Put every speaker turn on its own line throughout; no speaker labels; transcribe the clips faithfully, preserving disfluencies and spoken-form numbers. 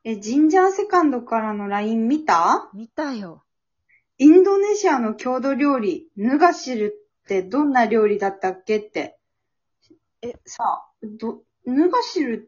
え、ジンジャーセカンドからの ライン 見た？
見たよ。
インドネシアの郷土料理、ヌガシルってどんな料理だったっけって。え、さ、ど、ヌガシルって、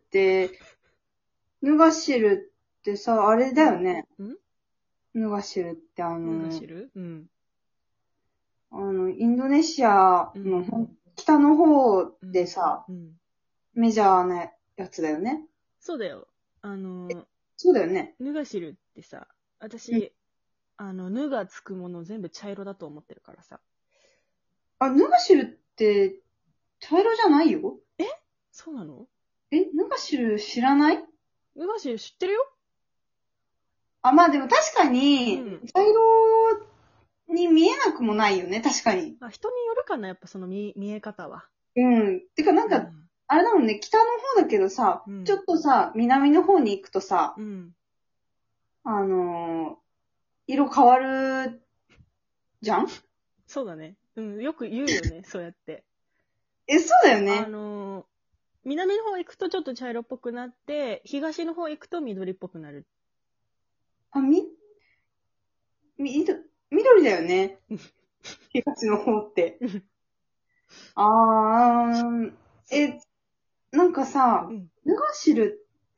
ヌガシルってさ、あれだよね。
ん
ヌガシルってあ
ヌガ
の、
シルうん。
あの、インドネシア
う
の
ん。
北の方でさ、
うん。
メジャーなやつだよね。
そうだよ。あの、
そうだよね。
ヌガシルってさ、
うん。
私、あの、ヌがつくもの全部茶色だと思ってるからさ。
あ、ヌガシルって茶色じゃないよ。
そうなの？
え、ヌガシル知らない？
ヌガシル知ってるよ。
あ、まあでも確か
う
に、
ん。
茶色に見えなくもないよね、確かに。
あ、人によるかな、やっぱその見、見え方は。
うん。てかなんか、
うん。
あれだもんね、北の方だけどさ、
うん
ちょっとさ、南の方に行くとさ、
うん。
あのー色変わるじゃん？
そうだね。うん。よく言うよね、そうやって。
え、そうだよ
あ
ね。
のー南の方行くとちょっと茶色っぽくなって、東の方行くと緑っぽくなる。
あ、み、み、緑だよね。東の方って。あー、え、なんかさ、
うん。
ヌガシルって、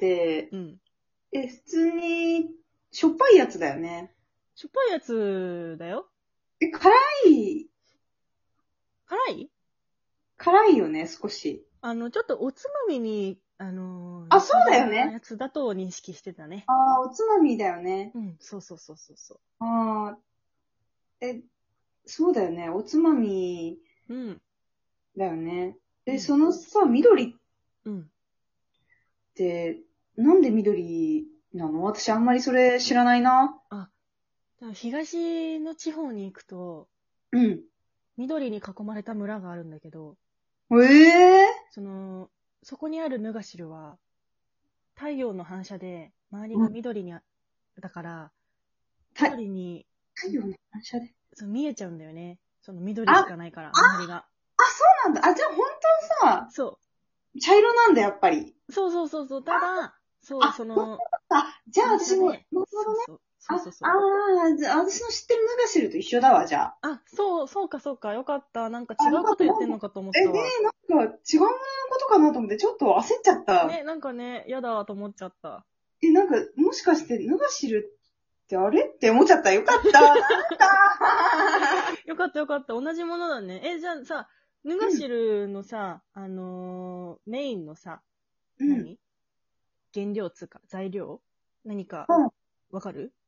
うん。
え、普通に、しょっぱいやつだよね。
しょっぱいやつだよ。
え、辛い、
辛い？
辛いよね、少し。
あの、ちょっとおつまみに、あのー
あ、
良
そう
さげな
だよね。
やつだと認識してたね。
ああ、おつまみだよね。
うん、そうそうそうそうそ
ああ、え、そうだよね。おつまみ
う。うん、
だよね。え、
うん、
そのさ、緑っ
うん。
て、なんで緑なの？私あんまりそれ知らないな。
あ、だから東の地方に行くと、
うん。
緑に囲まれた村があるんだけど、
ええ
その、そこにあるヌガシルは、太陽の反射で周り
ー。う
が
ん。
緑にあ、だから、
太、
緑に
太陽の反射で。
そう見えちゃうんだよね。その
あ、
緑しかないから、
あ、
周りが。
あ、そうなんだ。あ、じゃあ本当さ、
そ
茶色なんだ、やっぱり。
う。そうそうそうそう。ただ、そう、
あ、そう
その、
だ。じゃあ
反
私も、なる
射で、
ほどね。
そうそう、
あ、
そうそうそう。
ああ、じゃあ私の知ってるヌガシルと一緒だわ、じゃあ。
あ、そう、そうかそうか。よかった。なんか違
あ、よかった。
うこと言っ
なんか、
てんのかと思っ
え、ね
たわ。
え、なんか違うことかなと思って、ちょっと焦っちゃった。
ね、なんかね、やだと思っちゃった。
え、なんか、もしかして、ヌガシルってあれって思っちゃった。よかった。なんか
よかったよかった。同じものだね。え、じゃあさ、ヌガ
うん、
シルのさ、あのーメインのさ、
うん。
何原料つうか、材料何か、
うん。
わかる？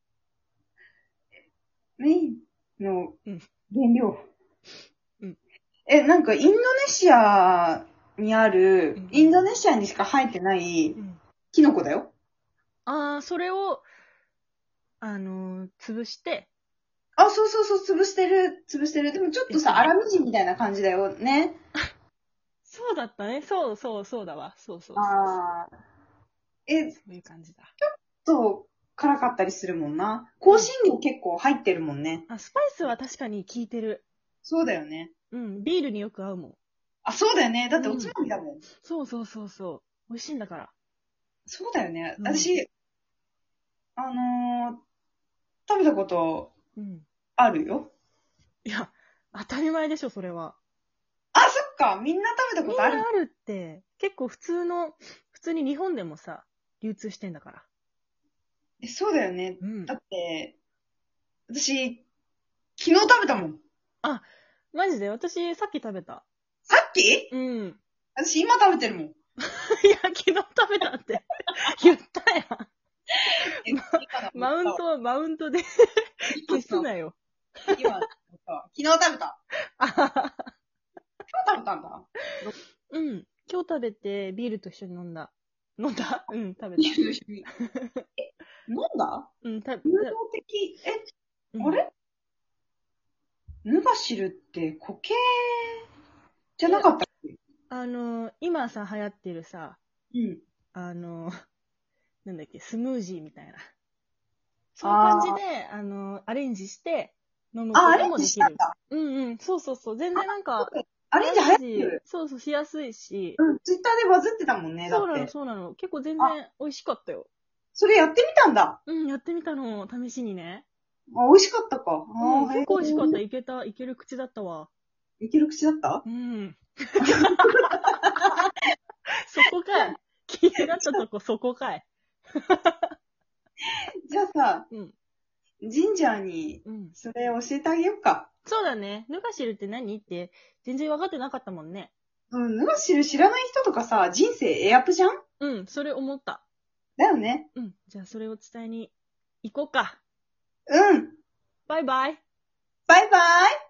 メインの
うん。
原料。
うん。
え、なんか、インドネシアにある、
うん。
インドネシアにしか生えてない
うん。
キノコだよ。
ああ、それを、あのー潰して
あ、そうそうそう、潰してる、潰してる。でもちょっとさ、
やってんの？
粗みじんみたいな感じだよね。
そうだったね。そうそうそうだわ。そうそうそうそう。
ああ。え、
そういう感じだ。
と、辛かったりするもんな。香
うん。
辛料結構入ってるもんね。
あ、スパイスは確かに効いてる。
そうだよね。
うん。ビールによく合うも
あ、そうだよね。だっ
ん。
ておつ
うん。
まみだもん。
そうそうそうそう。美味しいんだから。
そうだよね。
うん。
私、あのー食べたこと
うん。
あるよ。
いや、当たり前でしょ、それは。
あ、そっか。みんな食べた
みん
ことある。
なあるって、結構普通の、普通に日本でもさ、流通してんだから。
え、そうだよね。
うん。
だって、私、昨日食べたもん。
あ、マジで私、さっき食べた。
さっき？
うん。
私今食べてるもん。
いや、昨日食べたって言ったやん。
え、
ま、
今の
マウント、マウントで消すなよ。
今の昨日食べた。
あはは
今日食べたんだ。
うん。今日食べて、ビールと一緒に飲んだ。飲んだうん、食べた。
ビールと一緒に。飲んだ？
うん、た、た、
流動的。え、
うん。
あれヌガシルって固形じゃ
いや、
なかったっけ？
あのー今さ、流行ってるさ、
うん。
あのーなんだっけ、スムージーみたいな。そういう感じ
あ
で、あのーアレンジして飲む
あ、あ、
こと
アレン
もできる。
ジしたんだ。
うんうん、そうそうそう。全然なんか、ア
アレンジ流行
レンジ、
ってる。
そうそう、しやすいし、
うん、ツイッターでバズってたもんね、だ
そうなの、
って。
そうなの。結構全
あ、
然美味しかったよ。
それやってみたんだ。
うん、やってみたの、試しにね。
あ、美味しかったか。
うん、
あー
結構美味しかった。
へ
いけた、いける口だったわ。
ーいける口だった
うん。そこかい。気になったとこ、そこかい。
じゃあさ、
うん。
ジンジャーに、
うん。
それ教えてあげようか。
そうだね。ヌガシルって何って全然分かってなかったもんね。
うん、ヌガシル知らない人とかさ、人生エアプじゃん
うん、それ思った。
だよね。
うん。じゃあそれを伝えに行こうか。
うん。
バイバイ。
バイバイ